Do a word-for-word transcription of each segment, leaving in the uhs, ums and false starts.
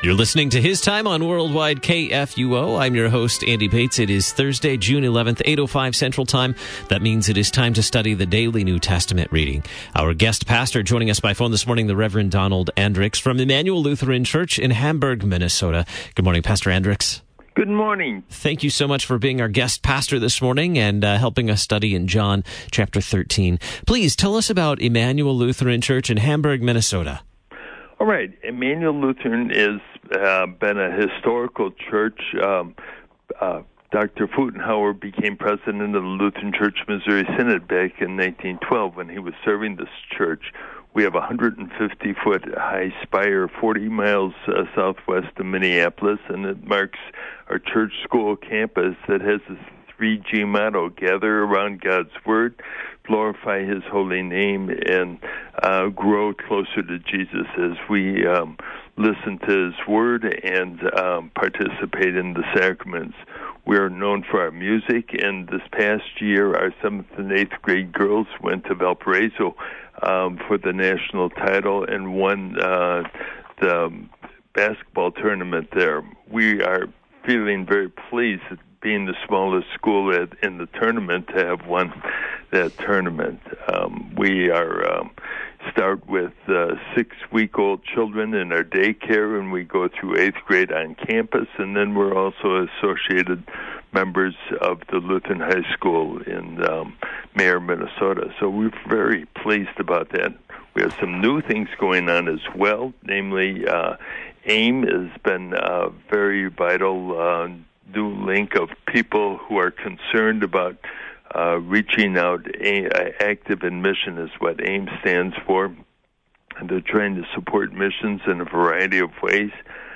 You're listening to His Time on Worldwide K F U O. I'm your host, Andy Bates. It is Thursday, June eleventh, eight oh five Central Time. That means it is time to study the daily New Testament reading. Our guest pastor joining us by phone this morning, the Reverend Donald Andricks from Emmanuel Lutheran Church in Hamburg, Minnesota. Good morning, Pastor Andricks. Good morning. Thank you so much for being our guest pastor this morning and uh, helping us study in John chapter thirteen. Please tell us about Emmanuel Lutheran Church in Hamburg, Minnesota. All right. Emmanuel Lutheran has uh, been a historical church. Um, uh, Doctor Futenhauer became president of the Lutheran Church Missouri Synod back in nineteen twelve when he was serving this church. We have a one hundred fifty foot high spire forty miles uh, southwest of Minneapolis, and it marks our church school campus that has this three G motto: gather around God's Word, glorify His holy name, and uh, grow closer to Jesus as we um, listen to His Word and um, participate in the sacraments. We are known for our music, and this past year, our seventh and eighth grade girls went to Valparaiso um, for the national title and won uh, the basketball tournament there. We are feeling very pleased at being the smallest school at, in the tournament to have won that tournament. Um, we are um, start with uh, six-week-old children in our daycare, and we go through eighth grade on campus, and then we're also associated members of the Lutheran High School in um, Mayer, Minnesota. So we're very pleased about that. We have some new things going on as well, namely uh, AIM has been a very vital uh, new link of people who are concerned about uh, reaching out. A- active in mission is what AIM stands for, and they're trying to support missions in a variety of ways.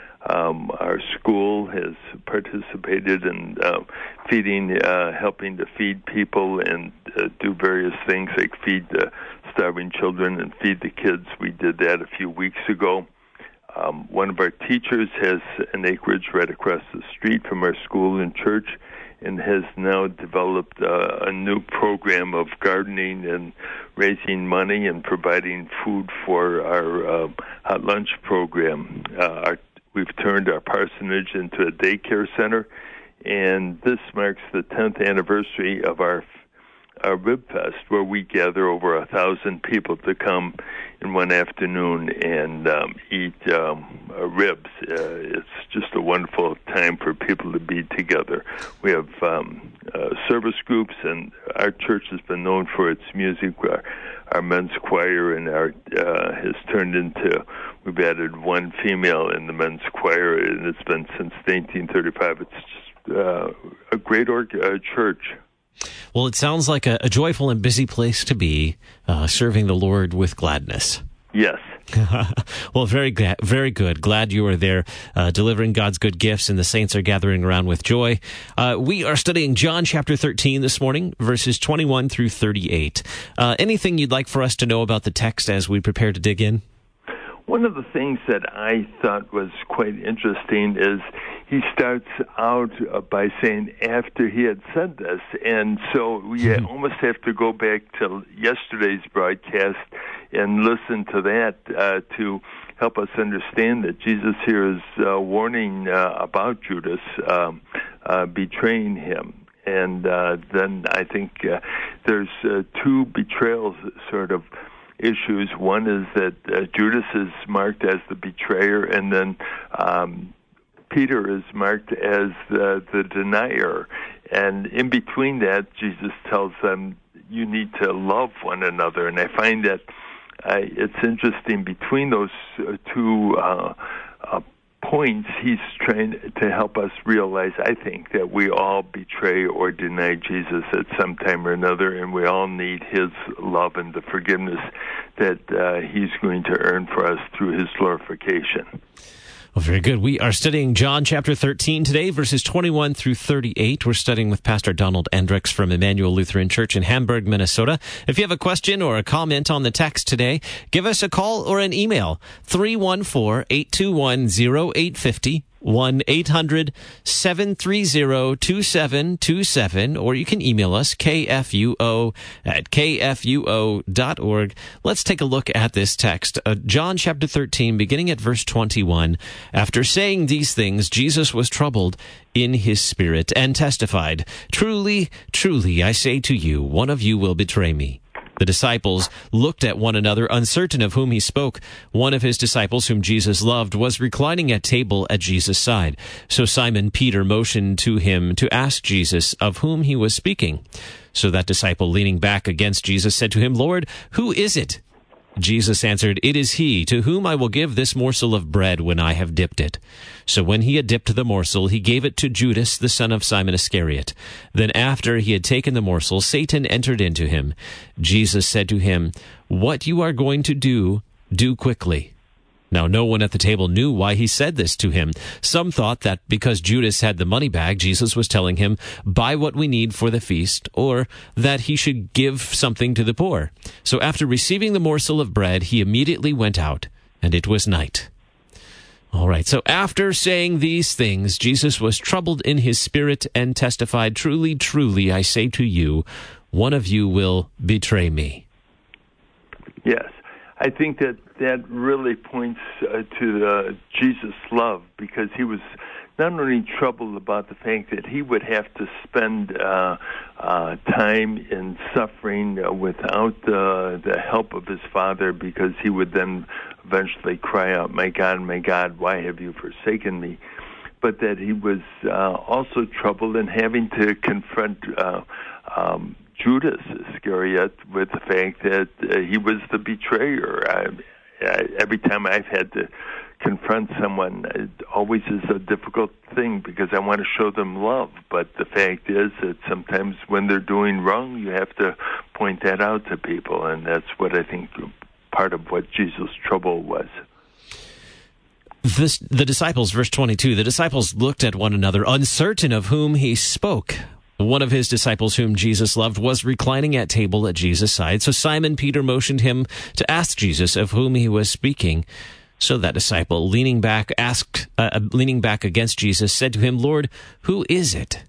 Um, our school has participated in uh, feeding, uh, helping to feed people and uh, do various things like feed the starving children and feed the kids. We did that a few weeks ago. Um, one of our teachers has an acreage right across the street from our school and church and has now developed uh, a new program of gardening and raising money and providing food for our uh, hot lunch program. Uh, our, we've turned our parsonage into a daycare center, and this marks the tenth anniversary of our our Rib Fest, where we gather over a thousand people to come in one afternoon and um, eat um, uh, ribs. Uh, it's just a wonderful time for people to be together. We have um, uh, service groups, and our church has been known for its music. Our, our men's choir and our uh, has turned into, we've added one female in the men's choir, and it's been since nineteen thirty-five. It's just uh, a great org- uh, church. Well, it sounds like a, a joyful and busy place to be, uh, serving the Lord with gladness. Yes. Well, very glad, very good. Glad you are there, uh, delivering God's good gifts, and the saints are gathering around with joy. Uh, we are studying John chapter thirteen this morning, verses twenty-one through thirty-eight. Uh, anything you'd like for us to know about the text as we prepare to dig in? One of the things that I thought was quite interesting is he starts out by saying, after he had said this, and so we mm-hmm. almost have to go back to yesterday's broadcast and listen to that uh, to help us understand that Jesus here is uh, warning uh, about Judas um, uh, betraying him. And uh, then I think uh, there's uh, two betrayals sort of issues. One is that uh, Judas is marked as the betrayer, and then um, Peter is marked as the, the denier. And in between that, Jesus tells them, you need to love one another. And I find that uh, it's interesting between those uh, two uh, uh, points, he's trying to help us realize, I think, that we all betray or deny Jesus at some time or another, and we all need his love and the forgiveness that uh, he's going to earn for us through his glorification. Well, very good. We are studying John chapter thirteen today, verses twenty-one through thirty-eight. We're studying with Pastor Donald Andricks from Emmanuel Lutheran Church in Hamburg, Minnesota. If you have a question or a comment on the text today, give us a call or an email, three one four, eight two one, zero eight five zero. one eight hundred seven three zero two seven two seven, or you can email us, k f u o at k f u o dot org. Let's take a look at this text. Uh, John chapter thirteen, beginning at verse twenty-one. After saying these things, Jesus was troubled in his spirit and testified, "Truly, truly, I say to you, one of you will betray me." The disciples looked at one another, uncertain of whom he spoke. One of his disciples, whom Jesus loved, was reclining at table at Jesus' side. So Simon Peter motioned to him to ask Jesus of whom he was speaking. So that disciple, leaning back against Jesus, said to him, "Lord, who is it?" Jesus answered, "It is he to whom I will give this morsel of bread when I have dipped it." So when he had dipped the morsel, he gave it to Judas, the son of Simon Iscariot. Then after he had taken the morsel, Satan entered into him. Jesus said to him, "What you are going to do, do quickly." Now no one at the table knew why he said this to him. Some thought that because Judas had the money bag, Jesus was telling him, "Buy what we need for the feast," or that he should give something to the poor. So after receiving the morsel of bread, he immediately went out, and it was night. All right, so after saying these things, Jesus was troubled in his spirit and testified, "Truly, truly, I say to you, one of you will betray me." Yes. I think that that really points uh, to the Jesus' love, because he was not only troubled about the fact that he would have to spend uh, uh, time in suffering uh, without uh, the help of his Father, because he would then eventually cry out, "My God, my God, why have you forsaken me?" But that he was uh, also troubled in having to confront uh, um, Judas Iscariot with the fact that uh, he was the betrayer. I, I, every time I've had to confront someone, it always is a difficult thing because I want to show them love. But the fact is that sometimes when they're doing wrong, you have to point that out to people, and that's what I think part of what Jesus' trouble was. This, the disciples, verse twenty-two, the disciples looked at one another, uncertain of whom he spoke. One of his disciples, whom Jesus loved, was reclining at table at Jesus' side. So Simon Peter motioned him to ask Jesus of whom he was speaking. So that disciple, leaning back, asked, uh, leaning back against Jesus, said to him, "Lord, who is it?"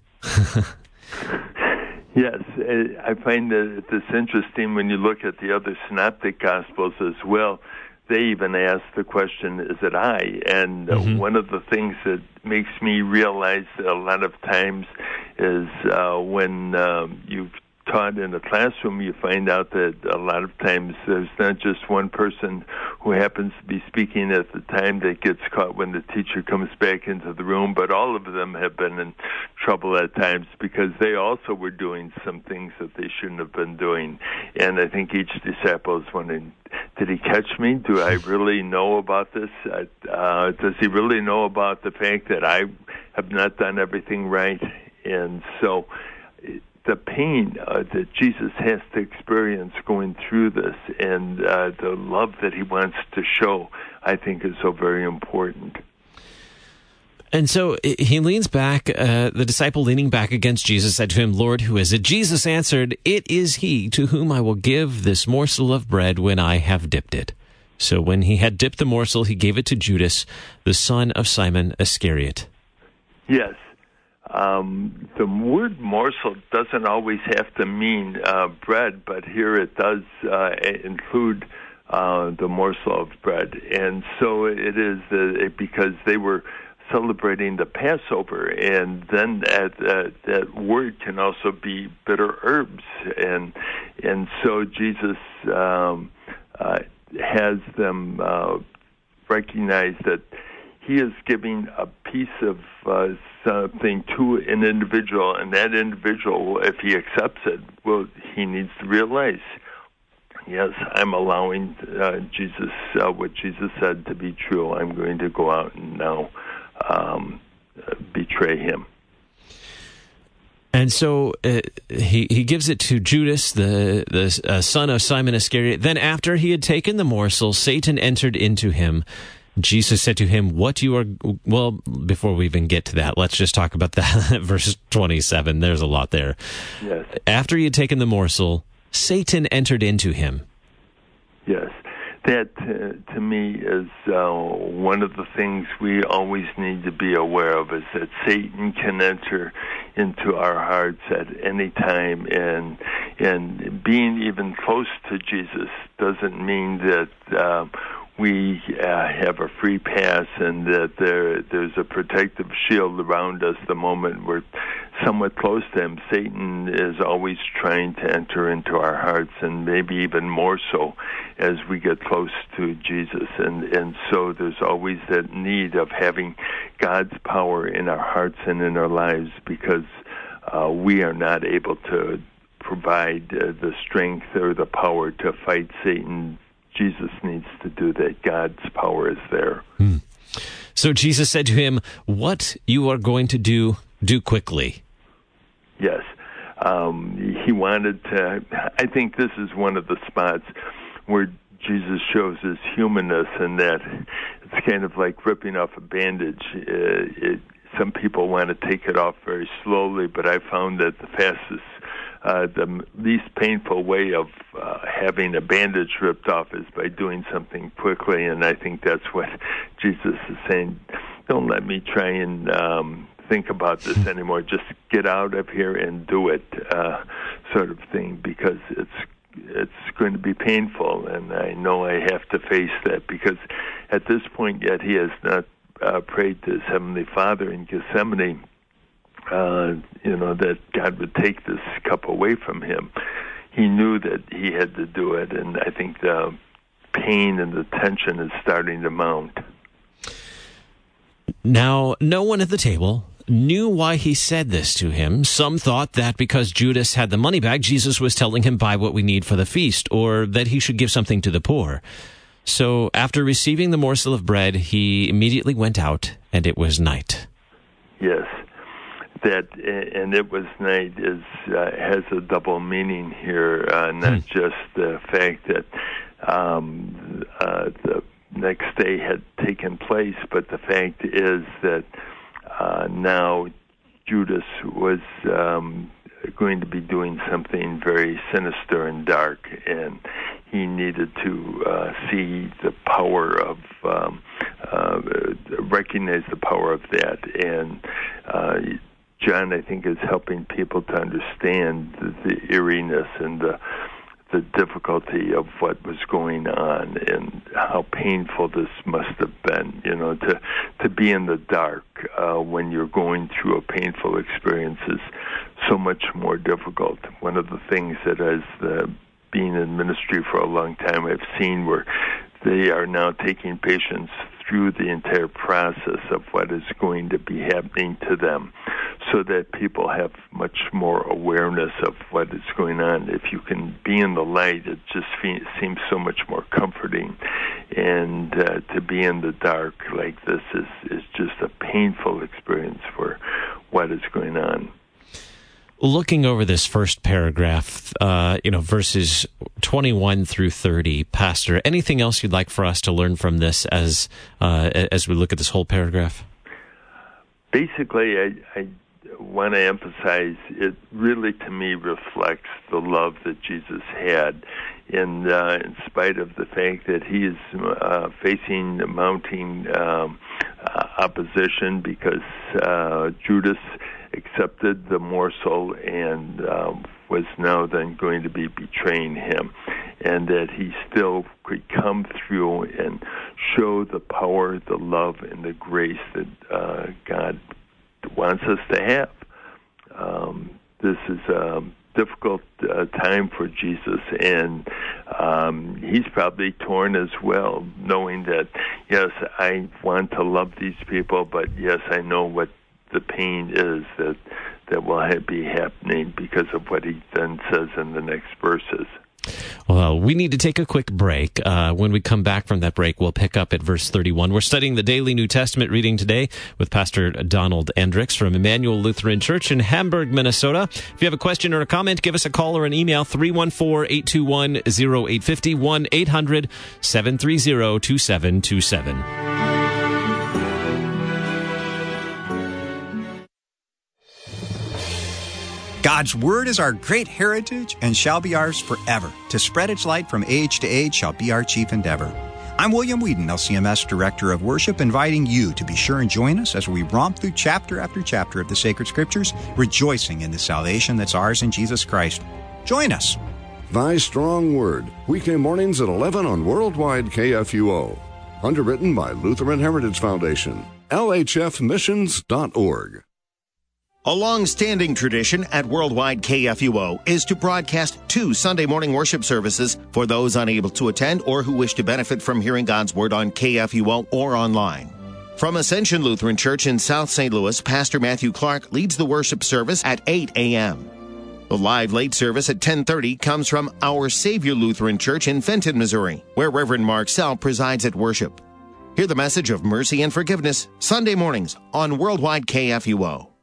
Yes, I find that this interesting when you look at the other synoptic gospels as well. They even ask the question, "Is it I?" And uh, mm-hmm. one of the things that makes me realize that a lot of times is uh, when um, you've taught in a classroom, you find out that a lot of times there's not just one person who happens to be speaking at the time that gets caught when the teacher comes back into the room, but all of them have been in trouble at times because they also were doing some things that they shouldn't have been doing. And I think each disciple is wondering, did he catch me? Do I really know about this? Uh, does he really know about the fact that I have not done everything right? And so the pain uh, that Jesus has to experience going through this and uh, the love that he wants to show, I think is so very important. And so he leans back, uh, the disciple leaning back against Jesus said to him, "Lord, who is it?" Jesus answered, "It is he to whom I will give this morsel of bread when I have dipped it." So when he had dipped the morsel, he gave it to Judas, the son of Simon Iscariot. Yes. Um, the word morsel doesn't always have to mean uh, bread, but here it does uh, include uh, the morsel of bread. And so it is uh, because they were celebrating the Passover, and then that, uh, that word can also be bitter herbs. And, and so Jesus um, uh, has them uh, recognize that he is giving a piece of uh, something to an individual, and that individual, if he accepts it, well, he needs to realize, yes, I'm allowing uh, Jesus, uh, what Jesus said to be true. I'm going to go out and now um, uh, betray him. And so uh, he he gives it to Judas, the the uh, son of Simon Iscariot. Then after he had taken the morsel, Satan entered into him. Jesus said to him, "What you are..." Well, before we even get to that, let's just talk about that. Verse twenty-seven, there's a lot there. Yes. After he had taken the morsel, Satan entered into him. Yes. that uh, to me is uh, one of the things we always need to be aware of, is that Satan can enter into our hearts at any time, and and being even close to Jesus doesn't mean that uh, we uh, have a free pass and that there there's a protective shield around us the moment we're somewhat close to him. Satan is always trying to enter into our hearts, and maybe even more so as we get close to Jesus. And, and so there's always that need of having God's power in our hearts and in our lives, because uh, we are not able to provide uh, the strength or the power to fight Satan. Jesus needs to do that. God's power is there. Hmm. So Jesus said to him, "What you are going to do, do quickly." Yes. Um, he wanted to, I think this is one of the spots where Jesus shows his humanness, and that it's kind of like ripping off a bandage. Uh, it, some people want to take it off very slowly, but I found that the fastest, uh, the least painful way of uh, having a bandage ripped off is by doing something quickly, and I think that's what Jesus is saying. Don't let me try and um, think about this anymore. Just get out of here and do it, uh, sort of thing, because it's it's going to be painful, and I know I have to face that, because at this point yet he has not uh, prayed to his Heavenly Father in Gethsemane, uh, you know, that God would take this cup away from him. He knew that he had to do it, and I think the pain and the tension is starting to mount. Now, no one at the table knew why he said this to him. Some thought that because Judas had the money bag, Jesus was telling him, buy what we need for the feast, or that he should give something to the poor. So after receiving the morsel of bread, he immediately went out, and it was night. Yes, that and it was night is uh, has a double meaning here, uh, not hmm. just the fact that um, uh, the next day had taken place, but the fact is that uh, now Judas was um, going to be doing something very sinister and dark, and he needed to uh, see the power of, um, uh, recognize the power of that. And uh, John, I think, is helping people to understand the, the eeriness and the the difficulty of what was going on and how painful this must have been, you know, to to be in the dark uh, when you're going through a painful experience is so much more difficult. One of the things that as uh, being in ministry for a long time, I've seen where they are now taking patients through the entire process of what is going to be happening to them, so that people have much more awareness of what is going on. If you can be in the light, it just fe- seems so much more comforting. And uh, to be in the dark like this is, is just a painful experience for what is going on. Looking over this first paragraph, uh, you know, verses twenty-one through thirty, Pastor, anything else you'd like for us to learn from this as uh, as we look at this whole paragraph? Basically, I, I want to emphasize it really, to me, reflects the love that Jesus had, in uh, in spite of the fact that he is uh, facing mounting um, uh, opposition, because uh, Judas accepted the morsel and um, was now then going to be betraying him, and that he still could come through and show the power, the love, and the grace that uh, God wants us to have. Um, this is a difficult uh, time for Jesus, and um, he's probably torn as well, knowing that, yes, I want to love these people, but yes, I know what the pain is that that will be happening because of what he then says in the next verses. Well, we need to take a quick break. Uh, when we come back from that break, we'll pick up at verse thirty-one. We're studying the Daily New Testament reading today with Pastor Donald Endricks from Emmanuel Lutheran Church in Hamburg, Minnesota. If you have a question or a comment, give us a call or an email, three one four, eight two one, zero eight five zero, one eight hundred, seven three zero, two seven two seven. God's Word is our great heritage and shall be ours forever. To spread its light from age to age shall be our chief endeavor. I'm William Whedon, L C M S Director of Worship, inviting you to be sure and join us as we romp through chapter after chapter of the Sacred Scriptures, rejoicing in the salvation that's ours in Jesus Christ. Join us. Thy Strong Word, weekday mornings at eleven on Worldwide K F U O. Underwritten by Lutheran Heritage Foundation, L H F missions dot org. A long-standing tradition at Worldwide K F U O is to broadcast two Sunday morning worship services for those unable to attend or who wish to benefit from hearing God's Word on K F U O or online. From Ascension Lutheran Church in South Saint Louis, Pastor Matthew Clark leads the worship service at eight a.m. The live late service at ten thirty comes from Our Savior Lutheran Church in Fenton, Missouri, where Reverend Mark Sell presides at worship. Hear the message of mercy and forgiveness Sunday mornings on Worldwide K F U O.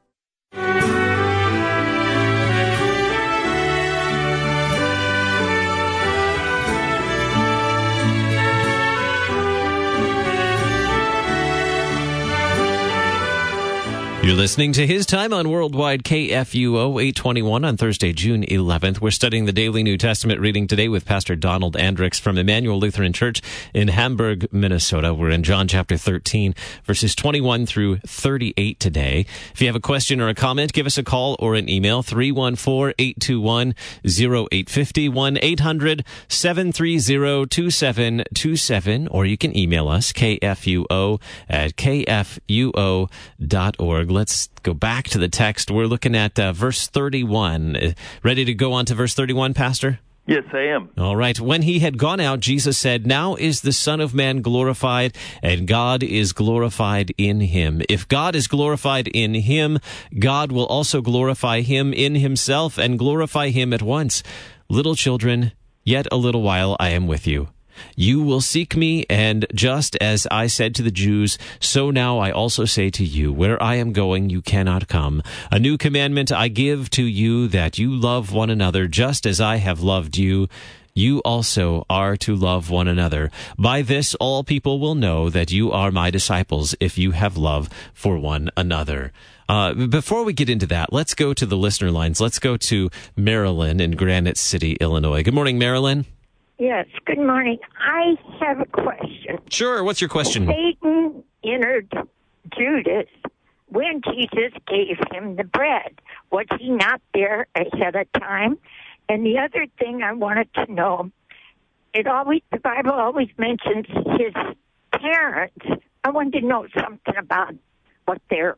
You're listening to His Time on Worldwide K F U O, eight twenty-one on Thursday, June eleventh. We're studying the Daily New Testament reading today with Pastor Donald Andricks from Emmanuel Lutheran Church in Hamburg, Minnesota. We're in John chapter thirteen, verses twenty-one through thirty-eight today. If you have a question or a comment, give us a call or an email, three one four, eight two one, zero eight five zero, one eight hundred, seven three zero, two seven two seven, or you can email us, K F U O at K F U O dot org. Let's go back to the text. We're looking at uh, verse thirty-one. Ready to go on to verse thirty-one, Pastor? Yes, I am. All right. When he had gone out, Jesus said, "Now is the Son of Man glorified, and God is glorified in him. If God is glorified in him, God will also glorify him in himself and glorify him at once. Little children, yet a little while I am with you. You will seek me, and just as I said to the Jews, so now I also say to you, where I am going, you cannot come. A new commandment I give to you, that you love one another, just as I have loved you. You also are to love one another. By this all people will know that you are my disciples, if you have love for one another." Uh, before we get into that, let's go to the listener lines. Let's go to Marilyn in Granite City, Illinois. Good morning, Marilyn. Yes, good morning. I have a question. Sure, what's your question? Satan entered Judas when Jesus gave him the bread. Was he not there ahead of time? And the other thing I wanted to know, it always the Bible always mentions his parents. I wanted to know something about what their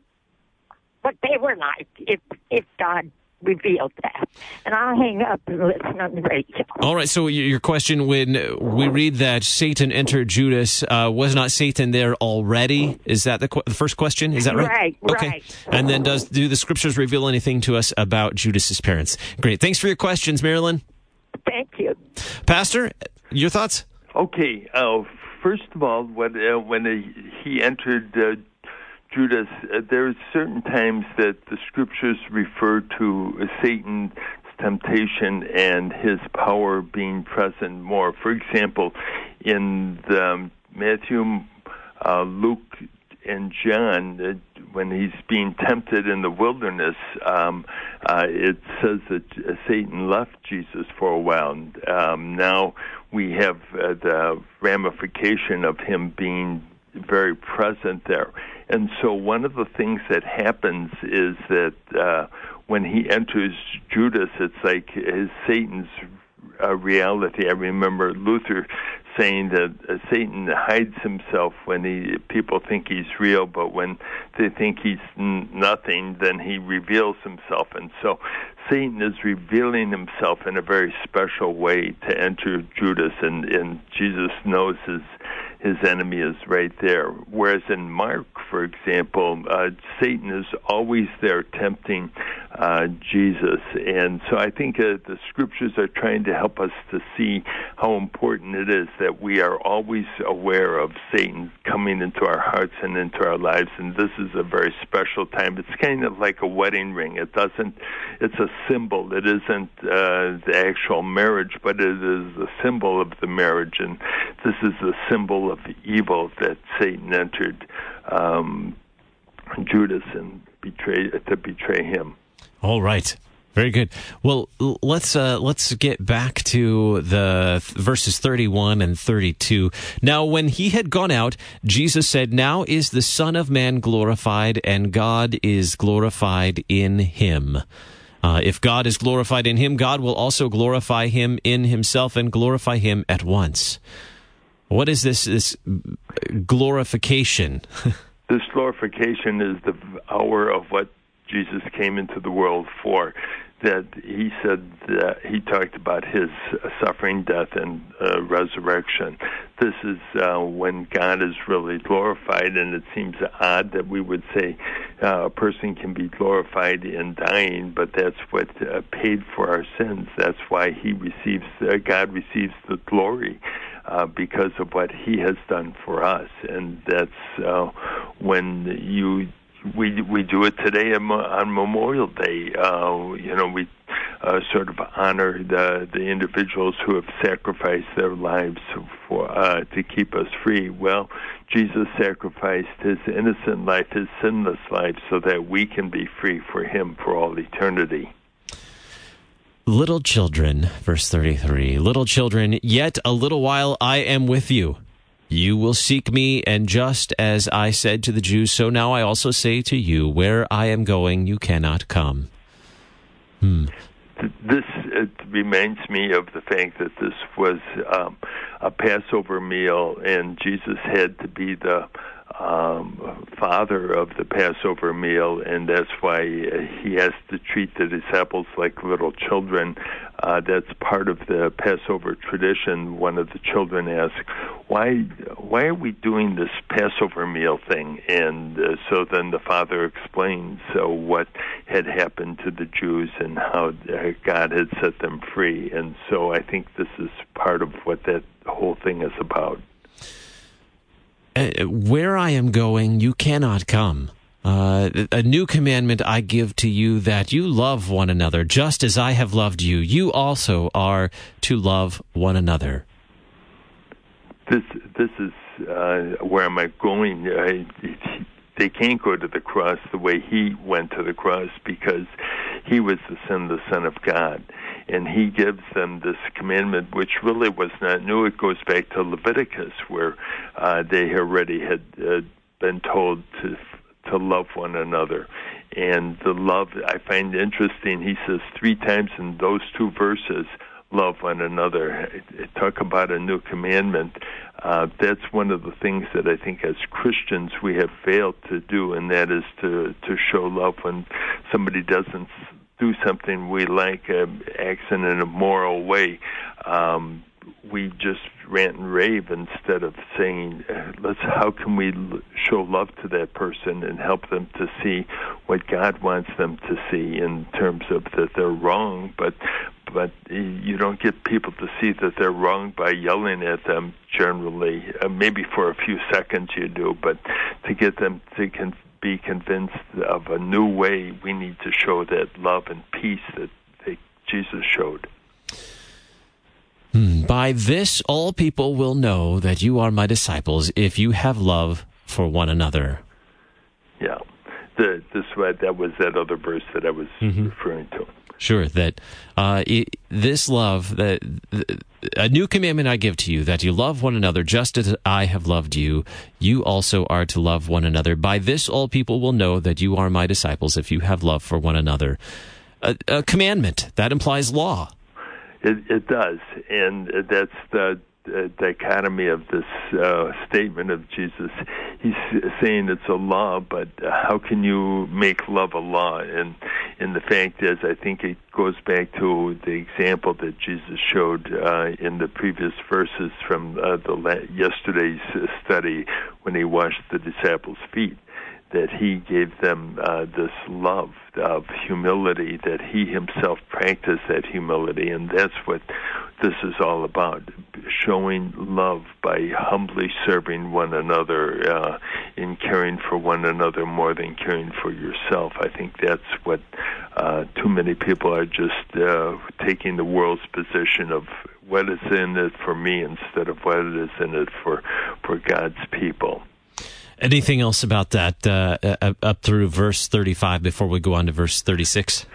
what they were like, if if God revealed that. And I'll hang up and listen on the radio. All right, so your question, when we read that Satan entered Judas, uh, was not Satan there already? Is that the, qu- the first question? Is that right? Right, okay. right. And then does do the scriptures reveal anything to us about Judas's parents? Great. Thanks for your questions, Marilyn. Thank you. Pastor, your thoughts? Okay. Uh, first of all, when, uh, when he, he entered uh, Judas, uh, there are certain times that the scriptures refer to uh, Satan's temptation and his power being present more. For example, in the, um, Matthew, uh, Luke, and John, uh, when he's being tempted in the wilderness, um, uh, it says that uh, Satan left Jesus for a while. And, um, now we have uh, the ramification of him being very present there. And so one of the things that happens is that uh, when he enters Judas, it's like his Satan's uh, reality. I remember Luther saying that uh, Satan hides himself when he people think he's real, but when they think he's n- nothing, then he reveals himself. And so Satan is revealing himself in a very special way to enter Judas, and, and Jesus knows his his enemy is right there. Whereas in Mark, for example, uh, Satan is always there tempting uh, Jesus. And so I think uh, the scriptures are trying to help us to see how important it is that we are always aware of Satan coming into our hearts and into our lives. And this is a very special time. It's kind of like a wedding ring. It doesn't, it's a symbol. It isn't uh, the actual marriage, but it is a symbol of the marriage. And this is the symbol of evil that Satan entered um, Judas and betray to betray him. All right. Very good. Well, let's uh, let's get back to the th- verses thirty-one and thirty-two. Now, when he had gone out, Jesus said, "Now is the Son of Man glorified, and God is glorified in him. Uh, if God is glorified in him, God will also glorify him in himself and glorify him at once." What is this this glorification? This glorification is the hour of what Jesus came into the world for. That he said that he talked about his suffering, death, and uh, resurrection. This is uh, when God is really glorified, and it seems odd that we would say uh, a person can be glorified in dying, but that's what uh, paid for our sins. That's why he receives, uh, God receives the glory. Uh, because of what he has done for us, and that's uh, when you we we do it today on Memorial Day. Uh, you know, we uh, sort of honor the the individuals who have sacrificed their lives for uh, to keep us free. Well, Jesus sacrificed his innocent life, his sinless life, so that we can be free for him for all eternity. Little children, verse thirty-three, little children, yet a little while I am with you. You will seek me, and just as I said to the Jews, so now I also say to you, where I am going, you cannot come. Hmm. This it reminds me of the fact that this was um, a Passover meal, and Jesus had to be the Um, father of the Passover meal, and that's why he has to treat the disciples like little children. Uh, that's part of the Passover tradition. One of the children asked, why why are we doing this Passover meal thing? And uh, so then the father explains so what had happened to the Jews and how uh, God had set them free. And so I think this is part of what that whole thing is about. Uh, where I am going, you cannot come. Uh, a new commandment I give to you, that you love one another, just as I have loved you. You also are to love one another. This this is uh, where am I going? I, they can't go to the cross the way he went to the cross, because he was the sinless Son of God. And he gives them this commandment, which really was not new. It goes back to Leviticus, where uh, they already had uh, been told to to love one another. And the love, I find interesting, he says three times in those two verses, love one another. Talk about a new commandment. Uh, that's one of the things that I think as Christians we have failed to do, and that is to, to show love when somebody doesn't do something we like, uh, acts in an immoral way. Um, we just rant and rave instead of saying, let's, how can we show love to that person and help them to see what God wants them to see in terms of that they're wrong, but but you don't get people to see that they're wrong by yelling at them generally. Uh, maybe for a few seconds you do, but to get them to con- be convinced of a new way, we need to show that love and peace that they, Jesus showed. By this, all people will know that you are my disciples, if you have love for one another. Yeah, the, this that was that other verse that I was mm-hmm. referring to. Sure, that uh, it, this love, that a new commandment I give to you, that you love one another just as I have loved you. You also are to love one another. By this, all people will know that you are my disciples, if you have love for one another. A, a commandment, that implies law. It, it does, and that's the uh, dichotomy of this uh, statement of Jesus. He's saying it's a law, but how can you make love a law? And and the fact is, I think it goes back to the example that Jesus showed uh, in the previous verses from uh, the la- yesterday's study when he washed the disciples' feet, that he gave them uh, this love of humility, that he himself practiced that humility, and that's what this is all about, showing love by humbly serving one another, uh, in caring for one another more than caring for yourself. I think that's what uh, too many people are just uh, taking the world's position of what is in it for me instead of what is in it for, for God's people. Anything else about that uh, up through verse thirty-five before we go on to verse thirty-six?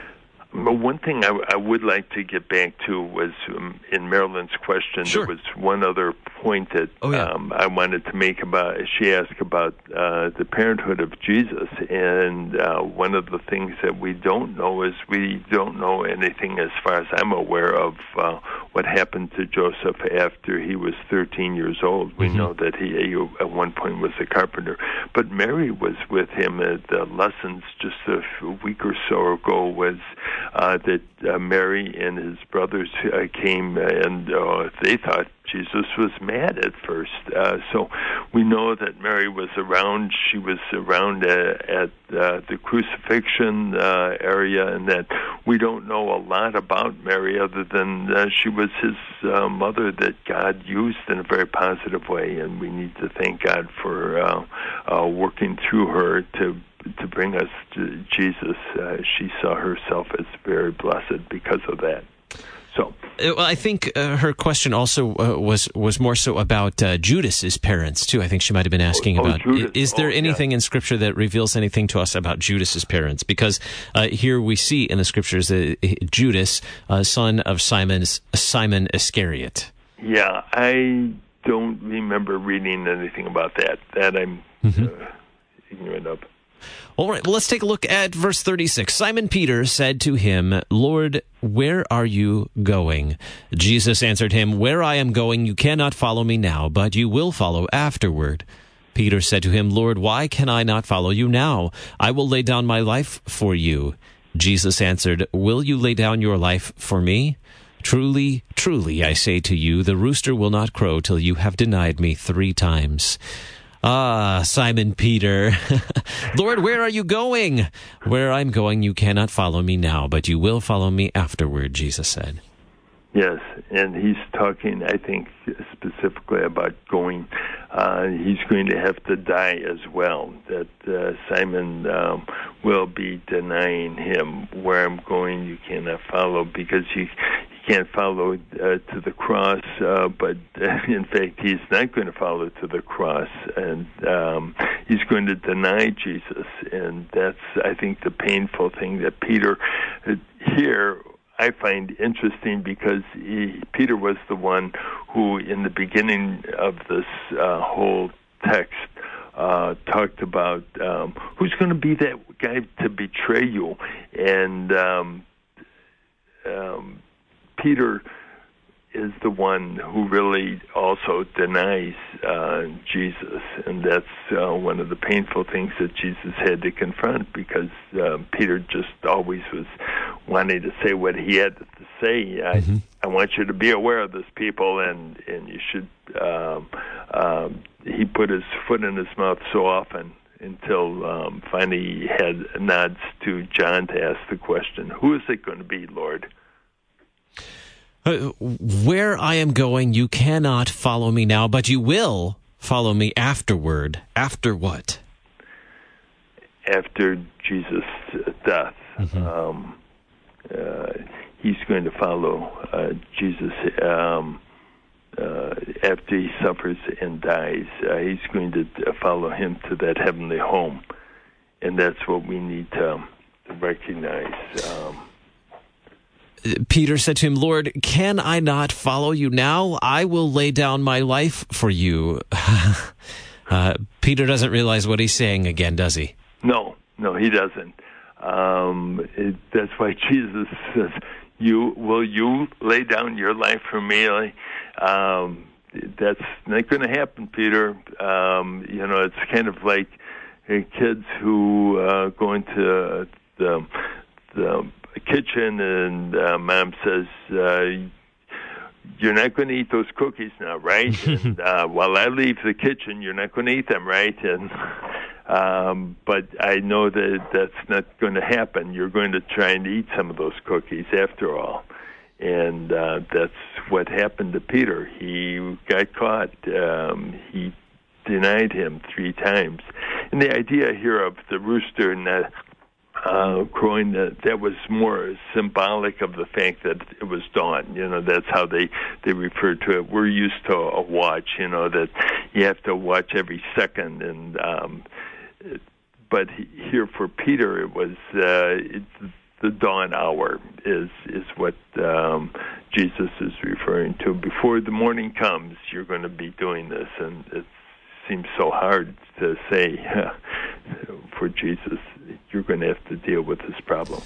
But one thing I, I would like to get back to was um, in Marilyn's question. Sure. There was one other point that oh, yeah. um, I wanted to make about. She asked about uh, the parenthood of Jesus, and uh, one of the things that we don't know is we don't know anything, as far as I'm aware, of uh, what happened to Joseph after he was thirteen years old. We mm-hmm. know that he, he at one point was a carpenter, but Mary was with him at the lessons just a week or so ago. Was Uh, that uh, Mary and his brothers uh, came and uh, they thought Jesus was mad at first. Uh, so we know that Mary was around. She was around at, at uh, the crucifixion uh, area, and that we don't know a lot about Mary other than uh, she was his uh, mother that God used in a very positive way, and we need to thank God for uh, uh, working through her to to bring us to Jesus. Uh, she saw herself as very blessed because of that. So, well, I think uh, her question also uh, was was more so about uh, Judas's parents too. I think she might have been asking oh, about oh, Judas. is there oh, anything yeah. in Scripture that reveals anything to us about Judas's parents? Because uh, here we see in the Scriptures that Judas, uh, son of Simon's Simon Iscariot. Yeah, I don't remember reading anything about that. That I'm mm-hmm. uh, ignorant of. All right, well, let's take a look at verse thirty-six. Simon Peter said to him, Lord, where are you going? Jesus answered him, Where I am going, you cannot follow me now, but you will follow afterward. Peter said to him, Lord, why can I not follow you now? I will lay down my life for you. Jesus answered, Will you lay down your life for me? Truly, truly, I say to you, the rooster will not crow till you have denied me three times. Ah, Simon Peter, Lord, where are you going? Where I'm going, you cannot follow me now, but you will follow me afterward, Jesus said. Yes, and he's talking, I think, specifically about going. Uh, he's going to have to die as well, that uh, Simon um, will be denying him. Where I'm going, you cannot follow, because you can't follow uh, to the cross, uh, but uh, in fact, he's not going to follow to the cross, and um, he's going to deny Jesus, and that's, I think, the painful thing that Peter uh, here I find interesting, because he, Peter was the one who, in the beginning of this uh, whole text, uh, talked about um, who's going to be that guy to betray you, and um, um, Peter is the one who really also denies uh, Jesus, and that's uh, one of the painful things that Jesus had to confront, because uh, Peter just always was wanting to say what he had to say. I, mm-hmm. I want you to be aware of this, people, and, and you should... Um, um, he put his foot in his mouth so often until um, finally he had nods to John to ask the question, who is it going to be, Lord? Uh, where I am going, you cannot follow me now, but you will follow me afterward. After what? After Jesus' death. Mm-hmm. Um, uh, he's going to follow uh, Jesus um, uh, after he suffers and dies. Uh, he's going to follow him to that heavenly home. And that's what we need to recognize. Um, Peter said to him, Lord, can I not follow you now? I will lay down my life for you. uh, Peter doesn't realize what he's saying again, does he? No, no, he doesn't. Um, it, that's why Jesus says, "You will you lay down your life for me?" Um, that's not going to happen, Peter. Um, you know, it's kind of like uh, kids who uh, go into the the kitchen and uh, mom says, uh, you're not going to eat those cookies now, right? and uh, while I leave the kitchen, you're not going to eat them, right? And um, but I know that that's not going to happen. You're going to try and eat some of those cookies after all. And uh, that's what happened to Peter. He got caught. Um, he denied him three times. And the idea here of the rooster not Uh, crowing, that, that was more symbolic of the fact that it was dawn. You know, that's how they, they referred to it. We're used to a watch, you know, that you have to watch every second. And um, but here for Peter, it was uh, it, the dawn hour is is what um, Jesus is referring to. Before the morning comes, you're going to be doing this, and it seems so hard to say for Jesus, you're going to have to deal with this problem.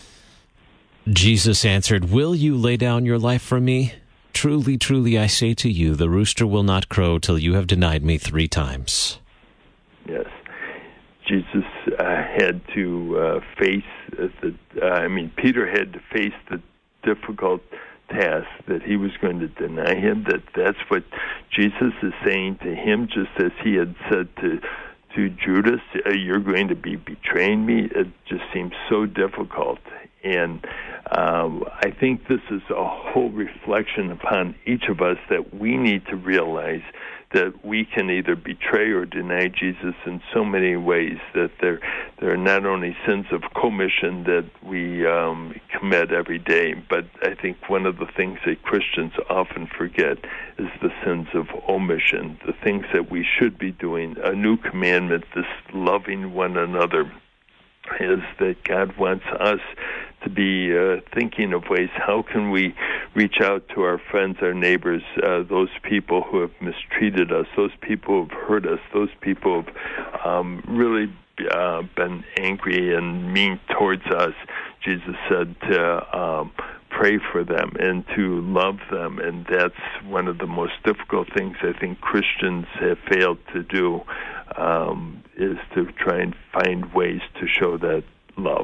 Jesus answered, "Will you lay down your life for me? Truly, truly, I say to you, the rooster will not crow till you have denied me three times." Yes. Jesus uh, had to uh, face the, uh, I mean, Peter had to face the difficult task that he was going to deny him, that that's what Jesus is saying to him, just as he had said to to Judas, you're going to be betraying me. It just seems so difficult. And um, I think this is a whole reflection upon each of us that we need to realize that we can either betray or deny Jesus in so many ways, that there, there are not only sins of commission that we um, commit every day, but I think one of the things that Christians often forget is the sins of omission, the things that we should be doing. A new commandment, this loving one another, is that God wants us to be uh, thinking of ways, how can we reach out to our friends, our neighbors, uh, those people who have mistreated us, those people who have hurt us, those people who have um, really uh, been angry and mean towards us. Jesus said to um, pray for them and to love them, and that's one of the most difficult things I think Christians have failed to do, um, is to try and find ways to show that love.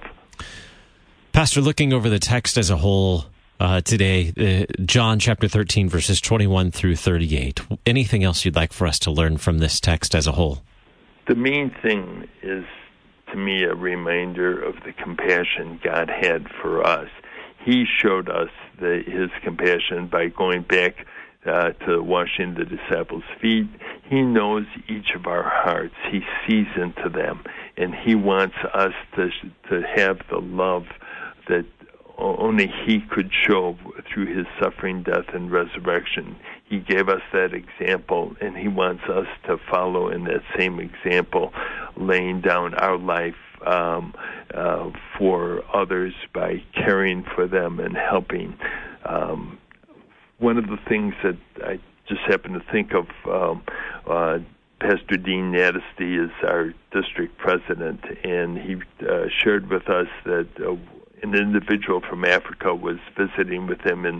Pastor, looking over the text as a whole uh, today, uh, John chapter thirteen, verses twenty-one through thirty-eight, anything else you'd like for us to learn from this text as a whole? The main thing is, to me, a reminder of the compassion God had for us. He showed us the, his compassion by going back uh, to washing the disciples' feet. He knows each of our hearts. He sees into them, and he wants us to to have the love that only he could show through his suffering, death, and resurrection. He gave us that example, and he wants us to follow in that same example, laying down our life um, uh, for others by caring for them and helping. Um, one of the things that I just happen to think of, um, uh, Pastor Dean Natesty is our district president, and he uh, shared with us that uh, an individual from Africa was visiting with him, and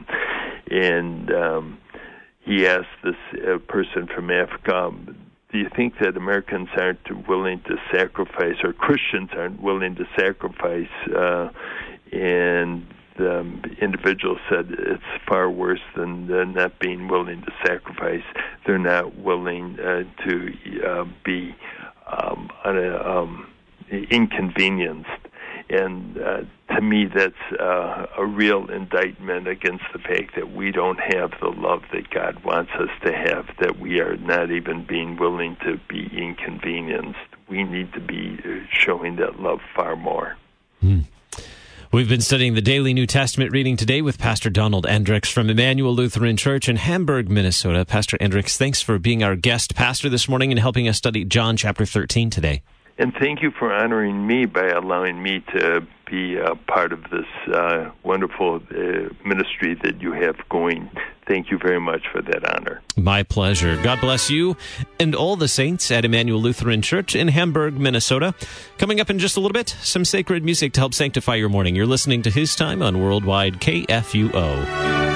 and um, he asked this uh, person from Africa, do you think that Americans aren't willing to sacrifice, or Christians aren't willing to sacrifice? Uh, and the um, individual said it's far worse than uh, not being willing to sacrifice. They're not willing uh, to uh, be um, on a, um, inconvenienced. And uh, to me, that's uh, a real indictment against the fact that we don't have the love that God wants us to have, that we are not even being willing to be inconvenienced. We need to be showing that love far more. Hmm. We've been studying the Daily New Testament reading today with Pastor Donald Endricks from Emmanuel Lutheran Church in Hamburg, Minnesota. Pastor Endricks, thanks for being our guest pastor this morning and helping us study John chapter thirteen today. And thank you for honoring me by allowing me to be a part of this uh, wonderful uh, ministry that you have going. Thank you very much for that honor. My pleasure. God bless you and all the saints at Emmanuel Lutheran Church in Hamburg, Minnesota. Coming up in just a little bit, some sacred music to help sanctify your morning. You're listening to His Time on Worldwide K F U O.